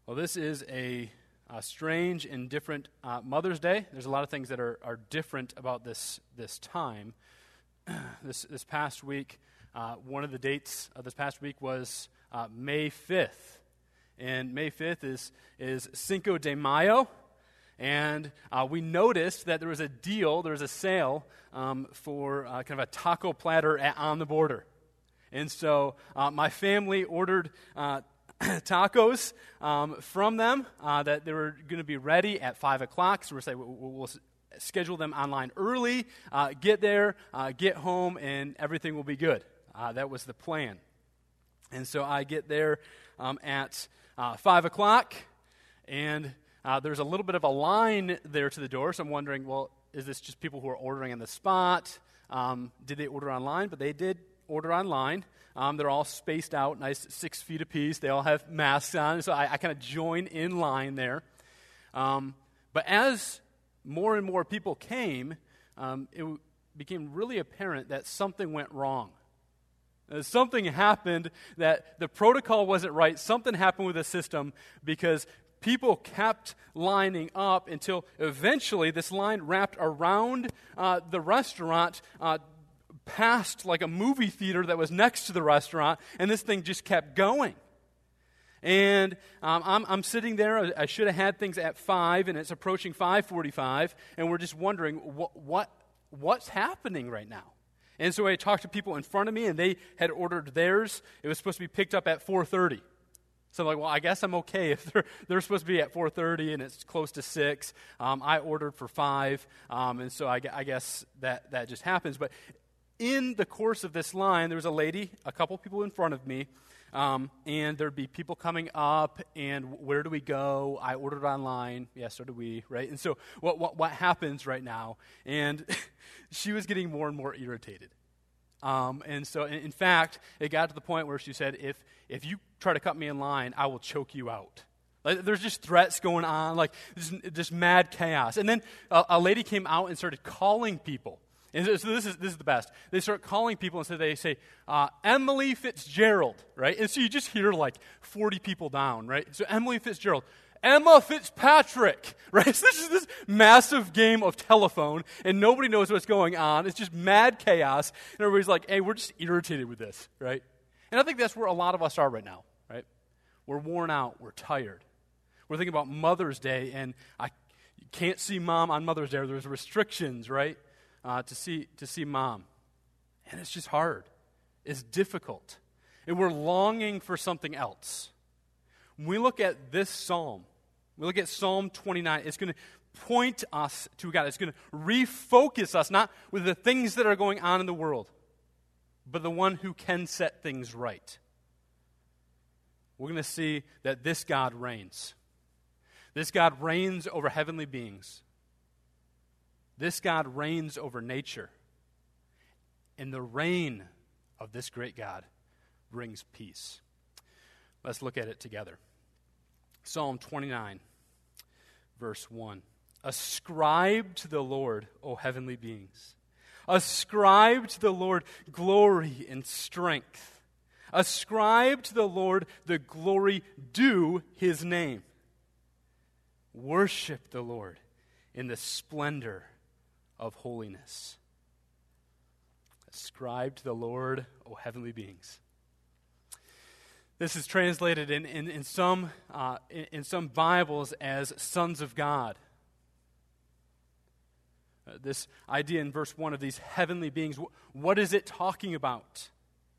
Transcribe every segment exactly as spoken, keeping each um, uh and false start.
Well, this is a, a strange and different uh, Mother's Day. There's a lot of things that are, are different about this this time. this this past week, uh, one of the dates of this past week was uh, May fifth. And May fifth is, is Cinco de Mayo. And uh, we noticed that there was a deal, there was a sale um, for uh, kind of a taco platter at On the Border. And so uh, my family ordered uh, tacos um, from them uh, that they were going to be ready at five o'clock. So we're saying we'll, we'll schedule them online early, uh, get there, uh, get home, and everything will be good. Uh, that was the plan. And so I get there um, at uh, five o'clock, and uh, there's a little bit of a line there to the door. So I'm wondering, well, is this just people who are ordering on the spot? Um, did they order online? But they did order online. Um, they're all spaced out, nice six feet apiece. They all have masks on, so I, I kind of join in line there. Um, but as more and more people came, um, it w- became really apparent that something went wrong. Uh, something happened, that the protocol wasn't right. Something happened with the system because people kept lining up until eventually this line wrapped around uh, the restaurant, uh, past like a movie theater that was next to the restaurant, and this thing just kept going. And um, I'm, I'm sitting there. I should have had things at five, and it's approaching five forty-five, and we're just wondering what what what's happening right now. And so I talked to people in front of me, and they had ordered theirs. It was supposed to be picked up at four thirty. So I'm like, well, I guess I'm okay if they're, they're supposed to be at four thirty and it's close to six. Um, I ordered for five, um, and so I, I guess that, that just happens. But in the course of this line, there was a lady, a couple people in front of me, um, and there'd be people coming up, and where do we go? I ordered online. Yeah, so do we, right? And so what what, what happens right now? And she was getting more and more irritated. Um, and so, in, in fact, it got to the point where she said, if if you try to cut me in line, I will choke you out. Like, there's just threats going on, like just, just mad chaos. And then a, a lady came out and started calling people. And so this is this is the best. They start calling people, and so they say, uh, Emily Fitzgerald, right? And so you just hear like forty people down, right? So Emily Fitzgerald. Emma Fitzpatrick, right? So this is this massive game of telephone, and nobody knows what's going on. It's just mad chaos, and everybody's like, hey, we're just irritated with this, right? And I think that's where a lot of us are right now, right? We're worn out. We're tired. We're thinking about Mother's Day, and I you can't see Mom on Mother's Day. There's restrictions, right, uh, to see to see Mom. And it's just hard. It's difficult. And we're longing for something else. When we look at this psalm, we look at Psalm twenty-nine, it's going to point us to God. It's going to refocus us, not with the things that are going on in the world, but the one who can set things right. We're going to see that this God reigns. This God reigns over heavenly beings. This God reigns over nature. And the reign of this great God brings peace. Let's look at it together. Psalm twenty-nine, verse one. Ascribe to the Lord, O heavenly beings. Ascribe to the Lord glory and strength. Ascribe to the Lord the glory due his name. Worship the Lord in the splendor of holiness. Ascribe to the Lord, O heavenly beings. This is translated in, in, in, some, uh, in, in some Bibles as sons of God. Uh, this idea in verse one of these heavenly beings, wh- what is it talking about?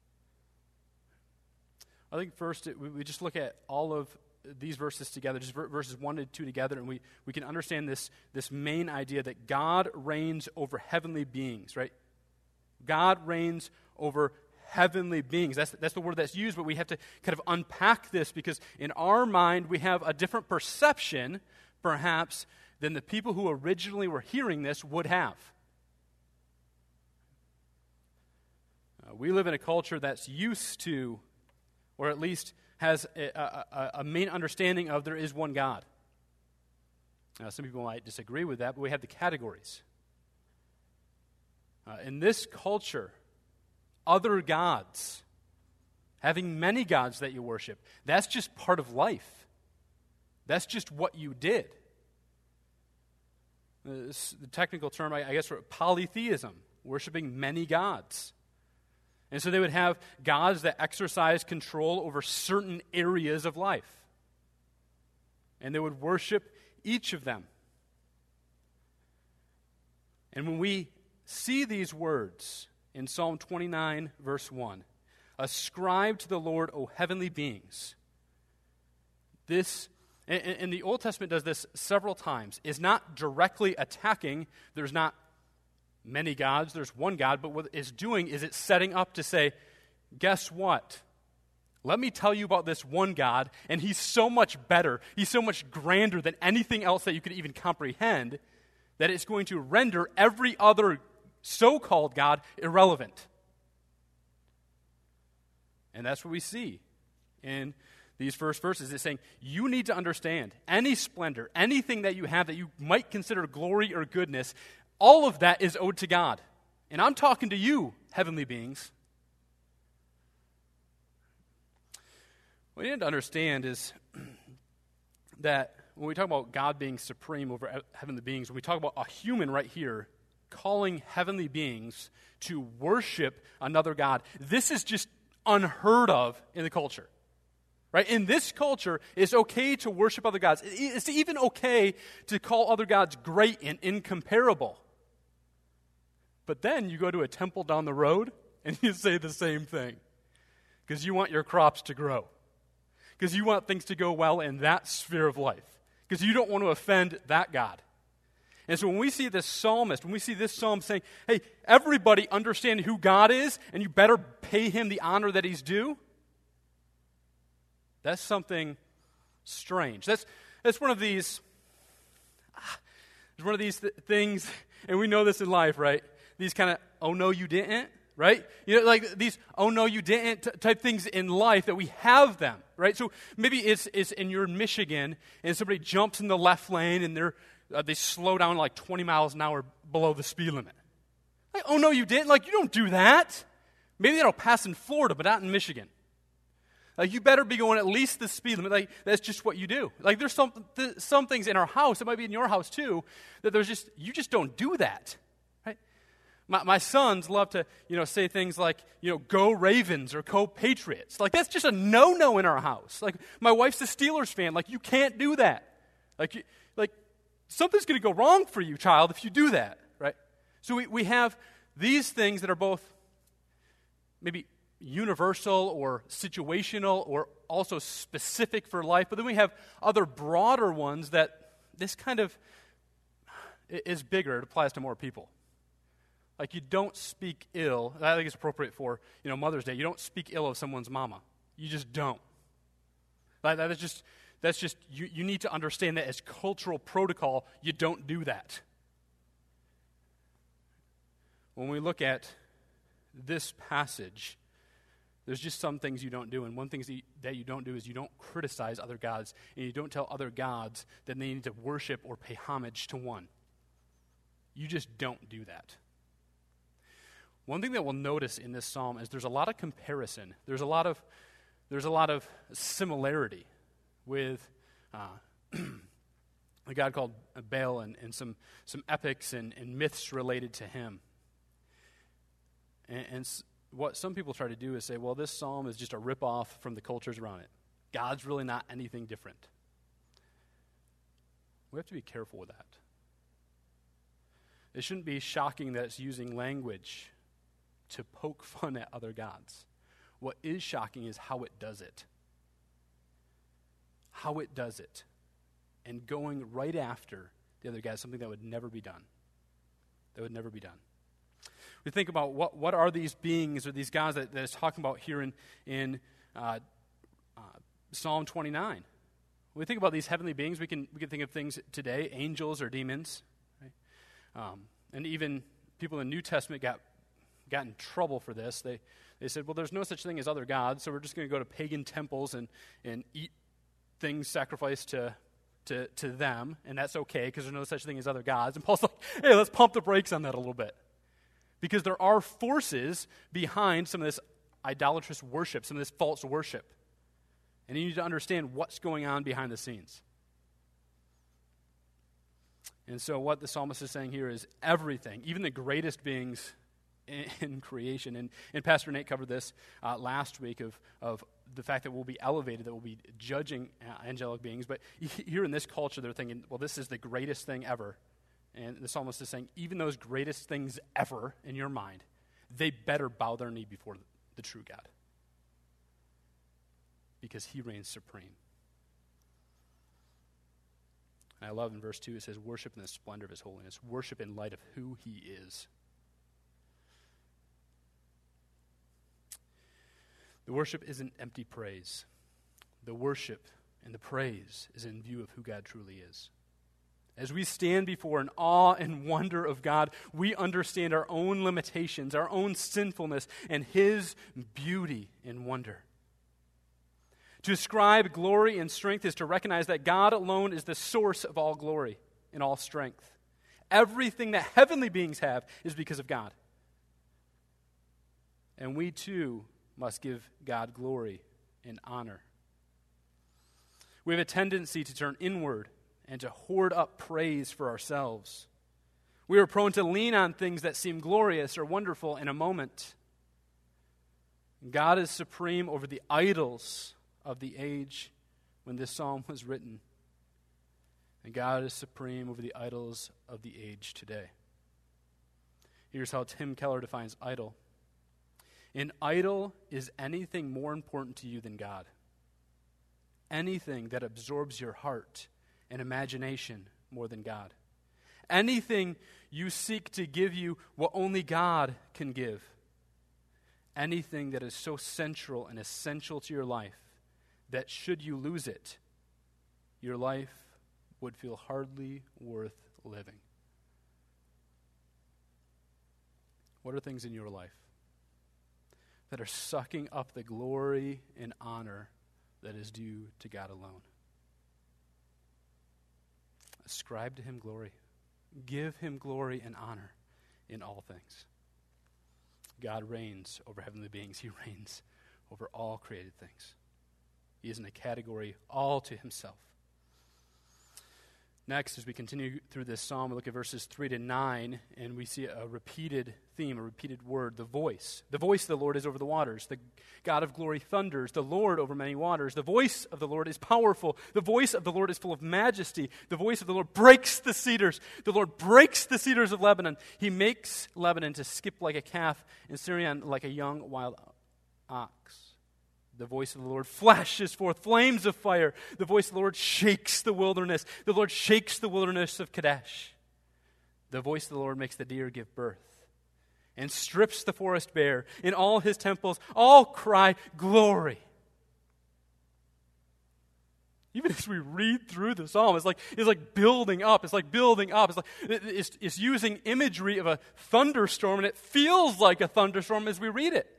I think first it, we, we just look at all of these verses together, just ver- verses one to two together, and we, we can understand this, this main idea that God reigns over heavenly beings, right? God reigns over heavenly beings. That's, that's the word that's used, but we have to kind of unpack this because in our mind we have a different perception, perhaps, than the people who originally were hearing this would have. Uh, we live in a culture that's used to, or at least has a, a, a main understanding of there is one God. Now, some people might disagree with that, but we have the categories. Uh, in this culture, other gods, having many gods that you worship, that's just part of life. That's just what you did. This, the technical term, I, I guess, for polytheism, worshiping many gods. And so they would have gods that exercise control over certain areas of life. And they would worship each of them. And when we see these words in Psalm twenty-nine, verse one, ascribe to the Lord, O heavenly beings, this, and, and the Old Testament does this several times, is not directly attacking. There's not many gods, there's one God, but what it's doing is it's setting up to say, guess what? Let me tell you about this one God, and he's so much better, he's so much grander than anything else that you could even comprehend, that it's going to render every other so-called God irrelevant. And that's what we see in these first verses. It's saying, you need to understand any splendor, anything that you have that you might consider glory or goodness, all of that is owed to God. And I'm talking to you, heavenly beings. What you need to understand is that when we talk about God being supreme over heavenly beings, when we talk about a human right here calling heavenly beings to worship another God, this is just unheard of in the culture. Right? In this culture, it's okay to worship other gods. It's even okay to call other gods great and incomparable. But then you go to a temple down the road and you say the same thing. Because you want your crops to grow. Because you want things to go well in that sphere of life. Because you don't want to offend that God. And so when we see this psalmist, when we see this psalm saying, hey, everybody understand who God is, and you better pay him the honor that he's due, that's something strange. That's that's one of these, ah, one of these th- things, and we know this in life, right? These kind of, oh no you didn't, right? You know, like these, oh no you didn't t- type things in life that we have them, right? So maybe it's, it's in you're in Michigan, and somebody jumps in the left lane, and they're uh, they slow down like twenty miles an hour below the speed limit. Like, oh no you didn't, like you don't do that. Maybe that'll pass in Florida, but not in Michigan. Like, you better be going at least the speed limit. Like, that's just what you do. Like, there's some th- some things in our house, it might be in your house too, that there's just, you just don't do that, right? My, my sons love to, you know, say things like, you know, go Ravens or go Patriots. Like, that's just a no-no in our house. Like, my wife's a Steelers fan. Like, you can't do that. Like, you, like something's going to go wrong for you, child, if you do that, right? So we, we have these things that are both maybe universal or situational or also specific for life, but then we have other broader ones that this kind of is bigger. It applies to more people. Like, you don't speak ill. I think it's appropriate for, you know, Mother's Day. You don't speak ill of someone's mama. You just don't. Like, that is just that's just you, you need to understand that as cultural protocol, you don't do that. When we look at this passage, there's just some things you don't do, and one thing that you don't do is you don't criticize other gods, and you don't tell other gods that they need to worship or pay homage to one. You just don't do that. One thing that we'll notice in this psalm is there's a lot of comparison. There's a lot of there's a lot of similarity with uh, a god called Baal and, and some some epics and, and myths related to him. And, and what some people try to do is say, well, this psalm is just a ripoff from the cultures around it. God's really not anything different. We have to be careful with that. It shouldn't be shocking that it's using language to poke fun at other gods. What is shocking is how it does it. How it does it. And going right after the other guy, something that would never be done. That would never be done. We think about what, what are these beings or these gods that, that it's talking about here in, in uh, uh, Psalm twenty-nine. When we think about these heavenly beings, we can we can think of things today, angels or demons. Right? Um, and even people in the New Testament got got in trouble for this. They they said, well, there's no such thing as other gods, so we're just going to go to pagan temples and, and eat things sacrificed to, to, to them, and that's okay because there's no such thing as other gods. And Paul's like, hey, let's pump the brakes on that a little bit. Because there are forces behind some of this idolatrous worship, some of this false worship. And you need to understand what's going on behind the scenes. And so what the psalmist is saying here is everything, even the greatest beings in, in creation. And, and Pastor Nate covered this uh, last week of, of the fact that we'll be elevated, that we'll be judging uh, angelic beings. But here in this culture, they're thinking, well, this is the greatest thing ever. And the psalmist is saying, even those greatest things ever in your mind, they better bow their knee before the, the true God. Because he reigns supreme. And I love in verse two, it says, worship in the splendor of his holiness. Worship in light of who he is. The worship isn't empty praise. The worship and the praise is in view of who God truly is. As we stand before an awe and wonder of God, we understand our own limitations, our own sinfulness, and his beauty and wonder. To ascribe glory and strength is to recognize that God alone is the source of all glory and all strength. Everything that heavenly beings have is because of God. And we too must give God glory and honor. We have a tendency to turn inward and to hoard up praise for ourselves. We are prone to lean on things that seem glorious or wonderful in a moment. God is supreme over the idols of the age when this psalm was written. And God is supreme over the idols of the age today. Here's how Tim Keller defines idol. An idol is anything more important to you than God. Anything that absorbs your heart and imagination more than God. Anything you seek to give you what only God can give. Anything that is so central and essential to your life that should you lose it, your life would feel hardly worth living. What are things in your life that are sucking up the glory and honor that is due to God alone? Ascribe to him glory. Give him glory and honor in all things. God reigns over heavenly beings. He reigns over all created things. He is in a category all to himself. Next, as we continue through this psalm, we look at verses three to nine, and we see a repeated theme, a repeated word, the voice. The voice of the Lord is over the waters. The God of glory thunders, the Lord over many waters. The voice of the Lord is powerful. The voice of the Lord is full of majesty. The voice of the Lord breaks the cedars. The Lord breaks the cedars of Lebanon. He makes Lebanon to skip like a calf, and Syrian like a young wild ox. The voice of the Lord flashes forth flames of fire. The voice of the Lord shakes the wilderness. The Lord shakes the wilderness of Kadesh. The voice of the Lord makes the deer give birth and strips the forest bare. In all his temples, all cry, glory. Even as we read through the psalm, it's like, it's like building up. It's like building up. It's like it's, it's using imagery of a thunderstorm, and it feels like a thunderstorm as we read it.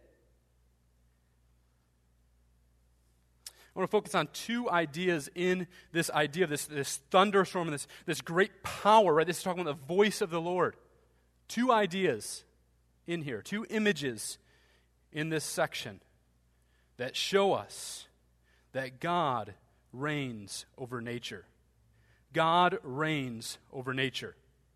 I want to focus on two ideas in this idea of this, this thunderstorm and this, this great power, right? This is talking about the voice of the Lord. Two ideas in here, two images in this section that show us that God reigns over nature. God reigns over nature.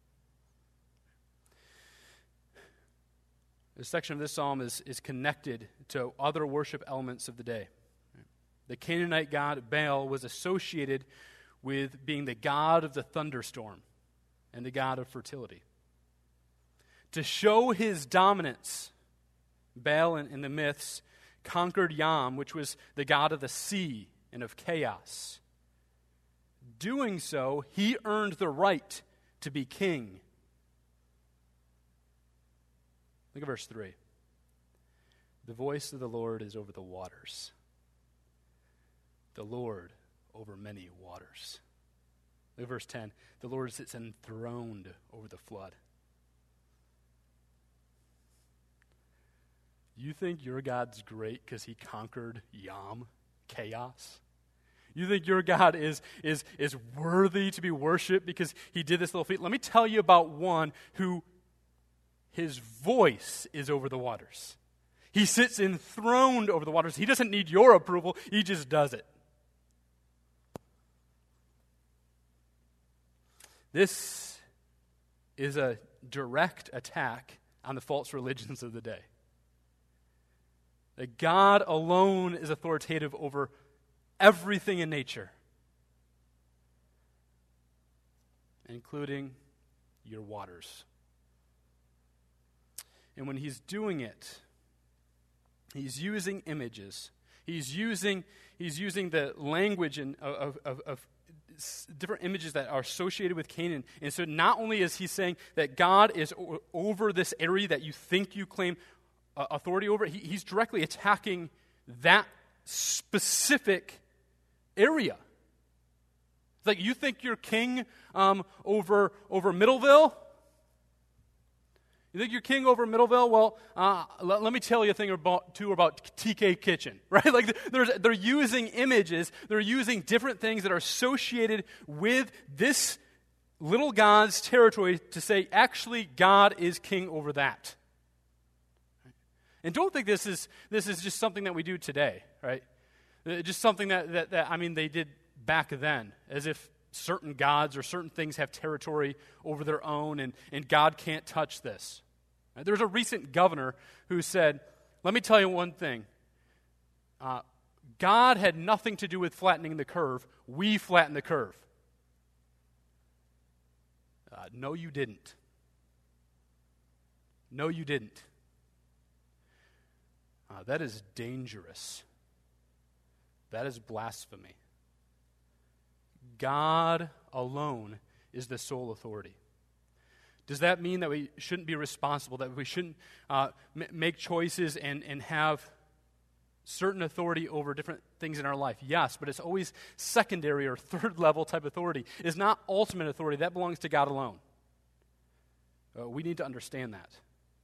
This section of this psalm is, is connected to other worship elements of the day. The Canaanite god Baal was associated with being the god of the thunderstorm and the god of fertility. To show his dominance, Baal in, in the myths conquered Yam, which was the god of the sea and of chaos. Doing so, he earned the right to be king. Look at verse three. The voice of the Lord is over the waters. The Lord over many waters. Look at verse ten. The Lord sits enthroned over the flood. You think your God's great because he conquered Yam, chaos? You think your God is, is, is worthy to be worshipped because he did this little feat? Let me tell you about one who his voice is over the waters. He sits enthroned over the waters. He doesn't need your approval. He just does it. This is a direct attack on the false religions of the day. That God alone is authoritative over everything in nature, including your waters. And when he's doing it, he's using images. He's using he's using the language and of, of, of different images that are associated with Canaan. And so not only is he saying that God is o- over this area that you think you claim uh, authority over, he, he's directly attacking that specific area. It's like, you think you're king um, over, over Middleville? You think you're king over Middleville? Well, uh, let, let me tell you a thing about, too about T K Kitchen, right? Like, there's, they're using images, they're using different things that are associated with this little God's territory to say, actually, God is king over that. And don't think this is this is just something that we do today, right? Just something that, that, that I mean, they did back then, as if certain gods or certain things have territory over their own, and, and God can't touch this. Right? There was a recent governor who said, let me tell you one thing. Uh, God had nothing to do with flattening the curve. We flattened the curve. Uh, no, you didn't. No, you didn't. Uh, that is dangerous. That is blasphemy. God alone is the sole authority. Does that mean that we shouldn't be responsible, that we shouldn't uh, m- make choices and, and have certain authority over different things in our life? Yes, but it's always secondary or third level type authority. It's not ultimate authority. That belongs to God alone. Uh, we need to understand that.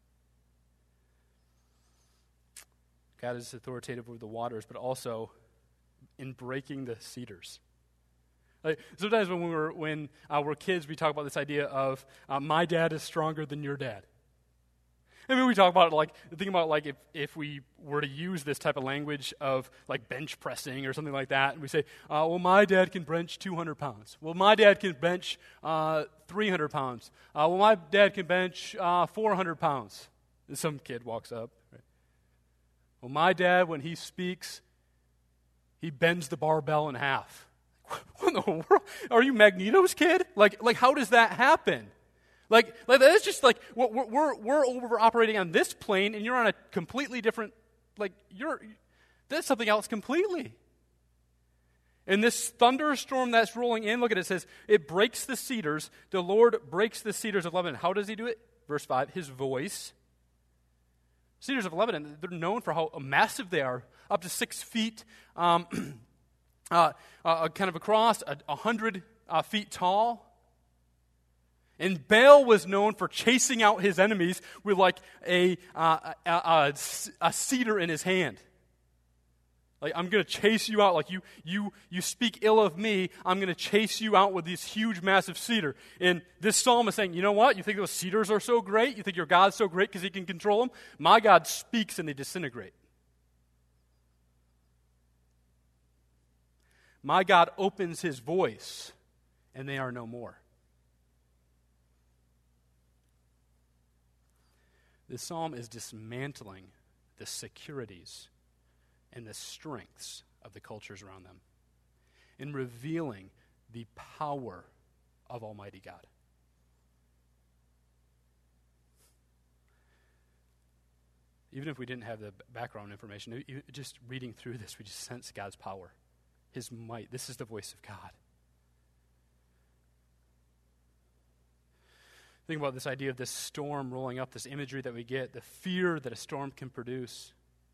God is authoritative over the waters, but also in breaking the cedars. Like, sometimes when we were when uh, we're kids, we talk about this idea of uh, my dad is stronger than your dad. I mean, we talk about it like think about like if, if we were to use this type of language of like bench pressing or something like that, and we say, uh, well, my dad can bench two hundred pounds. Well, my dad can bench uh, three hundred pounds. Uh, well, my dad can bench uh, four hundred pounds. And some kid walks up. Right? Well, my dad, when he speaks, he bends the barbell in half. What in the world? Are you Magneto's kid? Like, like how does that happen? Like, like that's just like we're we're we're over operating on this plane, and you're on a completely different. Like you're, that's something else completely. And this thunderstorm that's rolling in, look at it, it says it breaks the cedars. The Lord breaks the cedars of Lebanon. How does He do it? Verse five. His voice. Cedars of Lebanon, they're known for how massive they are, up to six feet. Um, Uh, uh, kind of across, a, a hundred uh, feet tall. And Baal was known for chasing out his enemies with like a, uh, a, a, a cedar in his hand. Like, I'm going to chase you out. Like, you you you speak ill of me, I'm going to chase you out with this huge, massive cedar. And this psalm is saying, you know what? You think those cedars are so great? You think your God's so great because He can control them? My God speaks and they disintegrate. My God opens His voice, and they are no more. This psalm is dismantling the securities and the strengths of the cultures around them and revealing the power of Almighty God. Even if we didn't have the background information, just reading through this, we just sense God's power. His might. This is the voice of God. Think about this idea of this storm rolling up, this imagery that we get, the fear that a storm can produce.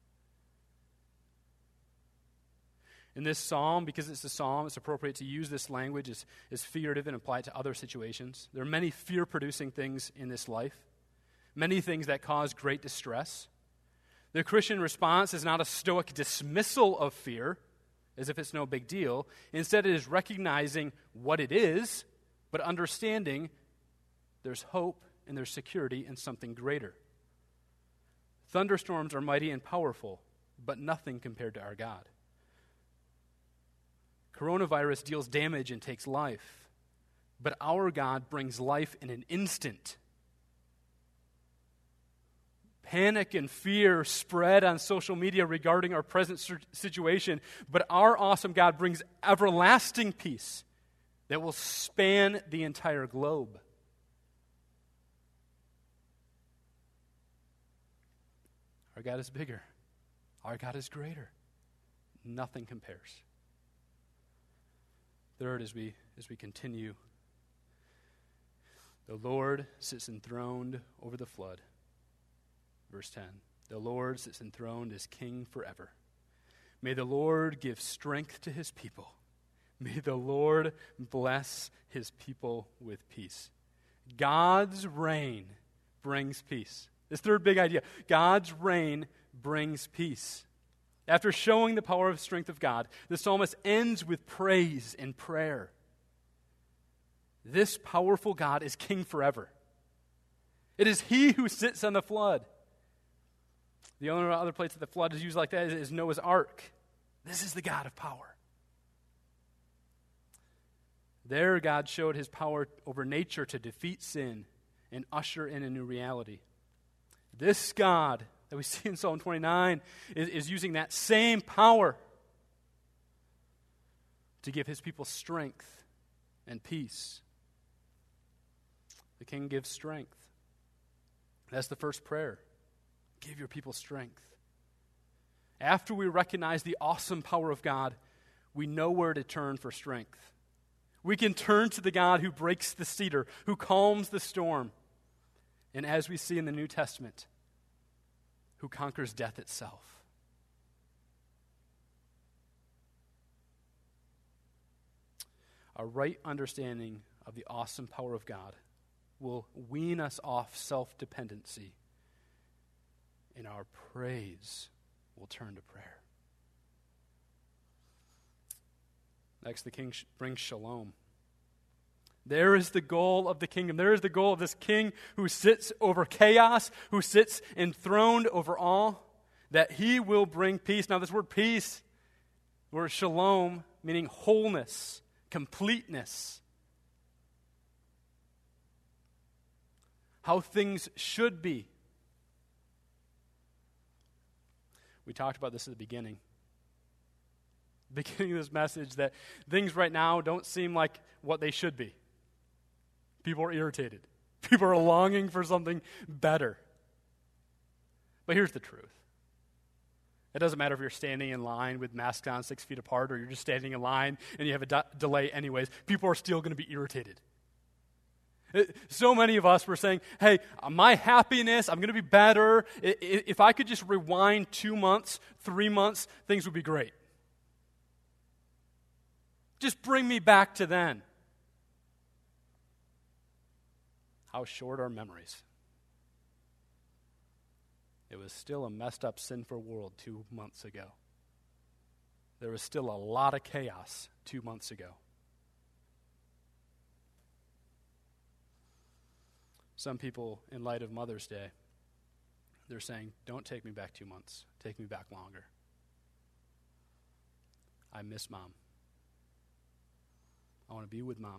In this psalm, because it's a psalm, it's appropriate to use this language as, as figurative and apply it to other situations. There are many fear-producing things in this life, many things that cause great distress. The Christian response is not a stoic dismissal of fear, as if it's no big deal. Instead, it is recognizing what it is, but understanding there's hope and there's security in something greater. Thunderstorms are mighty and powerful, but nothing compared to our God. Coronavirus deals damage and takes life, But our God brings life in an instant. Panic and fear spread on social media regarding our present situation, but our awesome God brings everlasting peace that will span the entire globe. Our God is bigger. Our God is greater. Nothing compares. Third, as we as we continue, the Lord sits enthroned over the flood. Verse ten, the Lord sits enthroned as king forever. May the Lord give strength to his people. May the Lord bless his people with peace. God's reign brings peace. This third big idea, God's reign brings peace. After showing the power of strength of God, the psalmist ends with praise and prayer. This powerful God is king forever. It is he who sits on the flood. The only other place that the flood is used like that is Noah's Ark. This is the God of power. There, God showed his power over nature to defeat sin and usher in a new reality. This God that we see in Psalm twenty-nine is, is using that same power to give his people strength and peace. The king gives strength. That's the first prayer. Give your people strength. After we recognize the awesome power of God, we know where to turn for strength. We can turn to the God who breaks the cedar, who calms the storm, and as we see in the New Testament, who conquers death itself. A right understanding of the awesome power of God will wean us off self-dependency, and our praise will turn to prayer. Next, the king sh- brings shalom. There is the goal of the kingdom. There is the goal of this king who sits over chaos, who sits enthroned over all, that he will bring peace. Now, this word peace, the word shalom, meaning wholeness, completeness. How things should be. We talked about this at the beginning. Beginning of this message, that things right now don't seem like what they should be. People are irritated. People are longing for something better. But here's the truth. It doesn't matter if you're standing in line with masks on six feet apart, or you're just standing in line and you have a de- delay anyways. People are still going to be irritated. It, so many of us were saying, hey, my happiness, I'm going to be better. I, if I could just rewind two months, three months, things would be great. Just bring me back to then. How short are memories? It was still a messed up, sinful world two months ago. There was still a lot of chaos two months ago. Some people, in light of Mother's Day, they're saying, don't take me back two months. Take me back longer. I miss Mom. I want to be with Mom.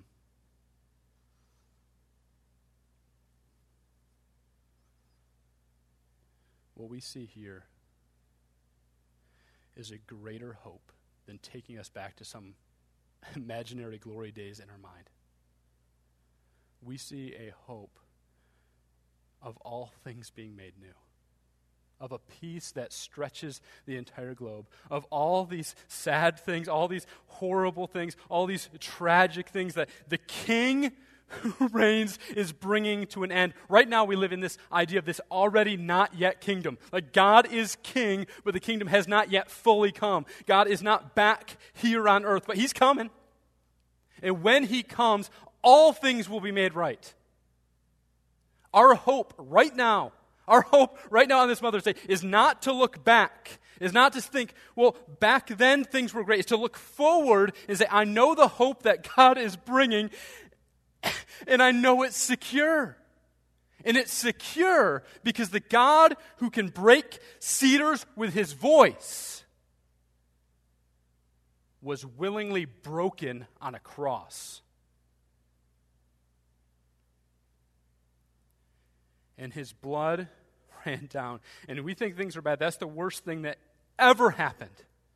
What we see here is a greater hope than taking us back to some imaginary glory days in our mind. We see a hope of all things being made new, of a peace that stretches the entire globe, of all these sad things, all these horrible things, all these tragic things that the King who reigns is bringing to an end. Right now we live in this idea of this already not yet kingdom. Like God is king, but the kingdom has not yet fully come. God is not back here on earth, but he's coming. And when he comes, all things will be made right. Our hope right now, our hope right now on this Mother's Day is not to look back, is not to think, well, back then things were great. It's to look forward and say, I know the hope that God is bringing, and I know it's secure. And it's secure because the God who can break cedars with his voice was willingly broken on a cross. and his blood ran down. And we think things are bad. That's the worst thing that ever happened.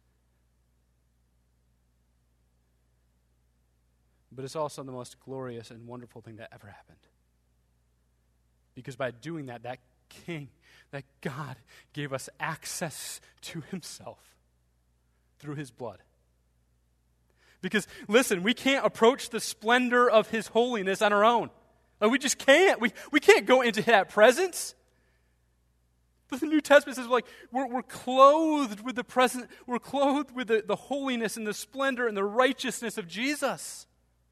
But it's also the most glorious and wonderful thing that ever happened. Because by doing that, that King, that God gave us access to himself through his blood. Because, listen, we can't approach the splendor of his holiness on our own. Like, we just can't. We, we can't go into that presence. But the New Testament says, like, we're, we're clothed with the present, we're clothed with the, the holiness and the splendor and the righteousness of Jesus.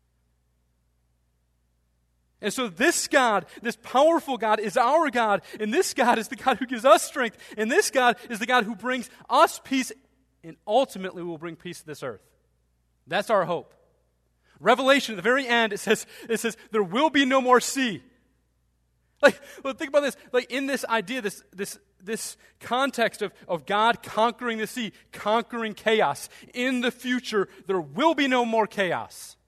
And so this God, this powerful God, is our God, and this God is the God who gives us strength, and this God is the God who brings us peace, and ultimately will bring peace to this earth. That's our hope. Revelation, at the very end, it says, it says, there will be no more sea. Like, well, think about this. Like, in this idea, this this this context of, of God conquering the sea, conquering chaos, in the future, there will be no more chaos.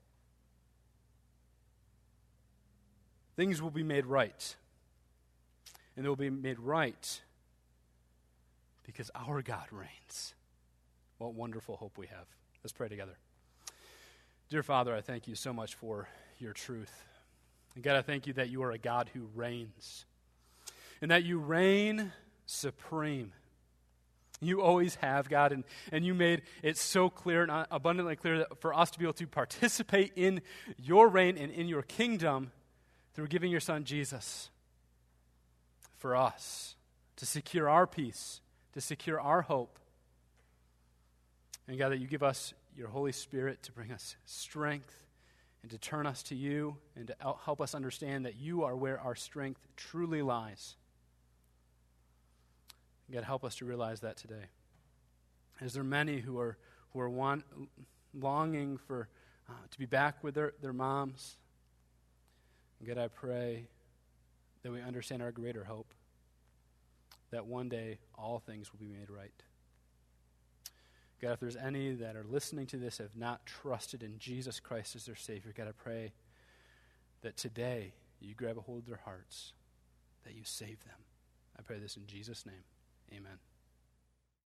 Things will be made right. And they will be made right because our God reigns. What wonderful hope we have. Let's pray together. Dear Father, I thank you so much for your truth. And God, I thank you that you are a God who reigns. And that you reign supreme. You always have, God, and, and you made it so clear and abundantly clear that for us to be able to participate in your reign and in your kingdom through giving your Son Jesus for us, to secure our peace, to secure our hope. And God, that you give us your Holy Spirit to bring us strength and to turn us to you and to help us understand that you are where our strength truly lies. God, help us to realize that today. Is there many who are who are want, longing for uh, to be back with their, their moms? And God, I pray that we understand our greater hope, that one day all things will be made right. God, if there's any that are listening to this have not trusted in Jesus Christ as their Savior, God, I pray that today you grab a hold of their hearts, that you save them. I pray this in Jesus' name. Amen.